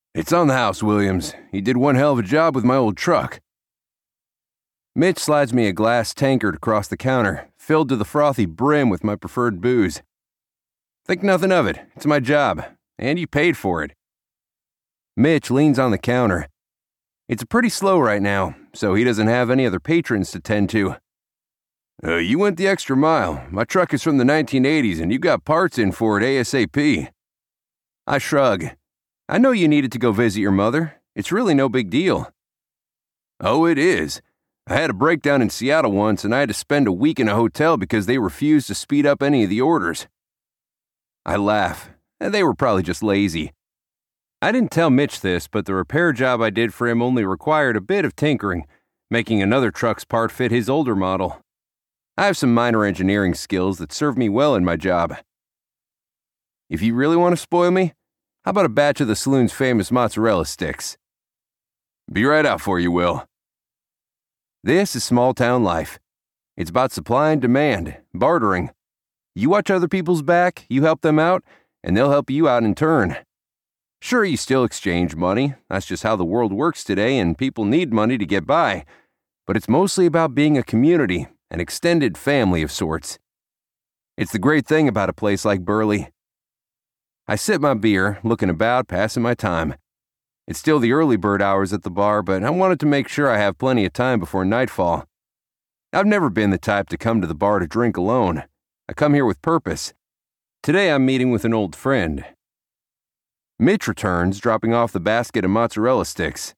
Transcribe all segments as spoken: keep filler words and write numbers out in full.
It's on the house, Williams. You did one hell of a job with my old truck. Mitch slides me a glass tankard across the counter, filled to the frothy brim with my preferred booze. Think nothing of it. It's my job, and you paid for it. Mitch leans on the counter. It's pretty slow right now, so he doesn't have any other patrons to tend to. Uh, you went the extra mile. My truck is from the nineteen eighties, and you got parts in for it ASAP. I shrug. I know you needed to go visit your mother. It's really no big deal. Oh, it is. I had a breakdown in Seattle once, and I had to spend a week in a hotel because they refused to speed up any of the orders. I laugh. They were probably just lazy. I didn't tell Mitch this, but the repair job I did for him only required a bit of tinkering, making another truck's part fit his older model. I have some minor engineering skills that serve me well in my job. If you really want to spoil me, how about a batch of the saloon's famous mozzarella sticks? Be right out for you, Will. This is small-town life. It's about supply and demand, bartering. You watch other people's back, you help them out, and they'll help you out in turn. Sure, you still exchange money. That's just how the world works today, and people need money to get by. But it's mostly about being a community, an extended family of sorts. It's the great thing about a place like Burley. I sip my beer, looking about, passing my time. It's still the early bird hours at the bar, but I wanted to make sure I have plenty of time before nightfall. I've never been the type to come to the bar to drink alone. I come here with purpose. Today I'm meeting with an old friend. Mitch returns, dropping off the basket of mozzarella sticks.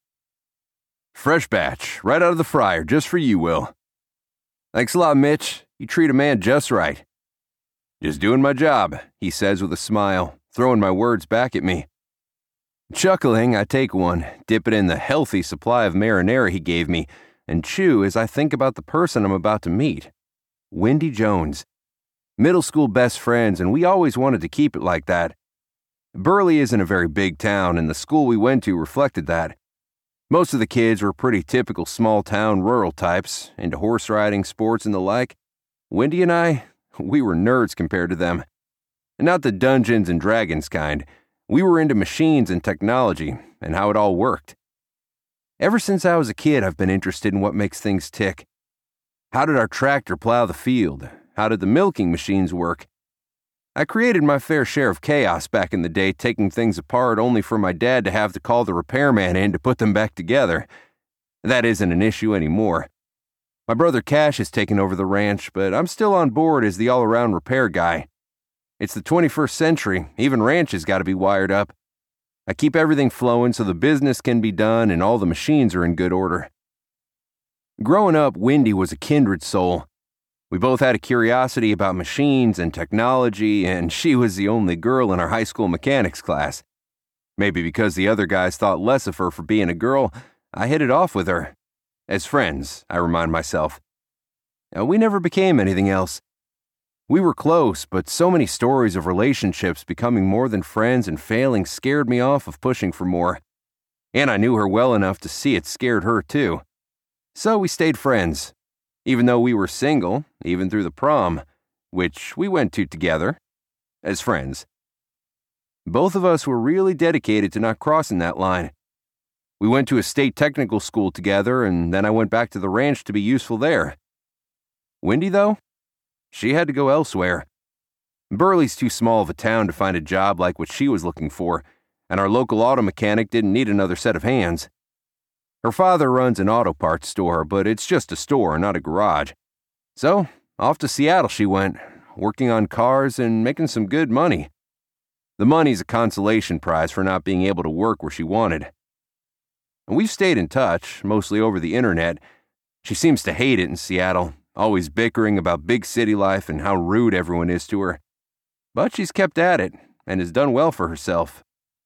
Fresh batch, right out of the fryer, just for you, Will. Thanks a lot, Mitch. You treat a man just right. Just doing my job, he says with a smile, throwing my words back at me. Chuckling, I take one, dip it in the healthy supply of marinara he gave me, and chew as I think about the person I'm about to meet. Wendy Jones. Middle school best friends, and we always wanted to keep it like that. Burley isn't a very big town, and the school we went to reflected that. Most of the kids were pretty typical small-town rural types, into horse riding, sports, and the like. Wendy and I, we were nerds compared to them. Not the Dungeons and Dragons kind. We were into machines and technology, and how it all worked. Ever since I was a kid, I've been interested in what makes things tick. How did our tractor plow the field? How did the milking machines work? I created my fair share of chaos back in the day, taking things apart only for my dad to have to call the repairman in to put them back together. That isn't an issue anymore. My brother Cash has taken over the ranch, but I'm still on board as the all-around repair guy. It's the twenty-first century, even ranches got to be wired up. I keep everything flowing so the business can be done and all the machines are in good order. Growing up, Wendy was a kindred soul. We both had a curiosity about machines and technology, and she was the only girl in our high school mechanics class. Maybe because the other guys thought less of her for being a girl, I hit it off with her. As friends, I remind myself. Now, we never became anything else. We were close, but so many stories of relationships becoming more than friends and failing scared me off of pushing for more. And I knew her well enough to see it scared her too. So we stayed friends, even though we were single, even through the prom, which we went to together, as friends. Both of us were really dedicated to not crossing that line. We went to a state technical school together, and then I went back to the ranch to be useful there. Wendy, though? She had to go elsewhere. Burley's too small of a town to find a job like what she was looking for, and our local auto mechanic didn't need another set of hands. Her father runs an auto parts store, but it's just a store, not a garage. So, off to Seattle she went, working on cars and making some good money. The money's a consolation prize for not being able to work where she wanted. And we've stayed in touch, mostly over the internet. She seems to hate it in Seattle, always bickering about big city life and how rude everyone is to her. But she's kept at it, and has done well for herself.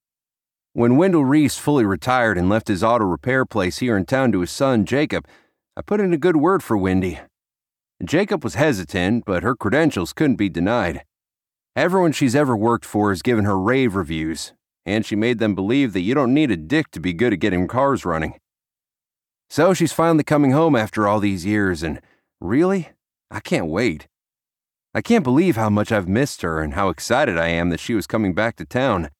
When Wendell Reese fully retired and left his auto repair place here in town to his son, Jacob, I put in a good word for Wendy. Jacob was hesitant, but her credentials couldn't be denied. Everyone she's ever worked for has given her rave reviews, and she made them believe that you don't need a dick to be good at getting cars running. So she's finally coming home after all these years, and really, I can't wait. I can't believe how much I've missed her and how excited I am that she was coming back to town.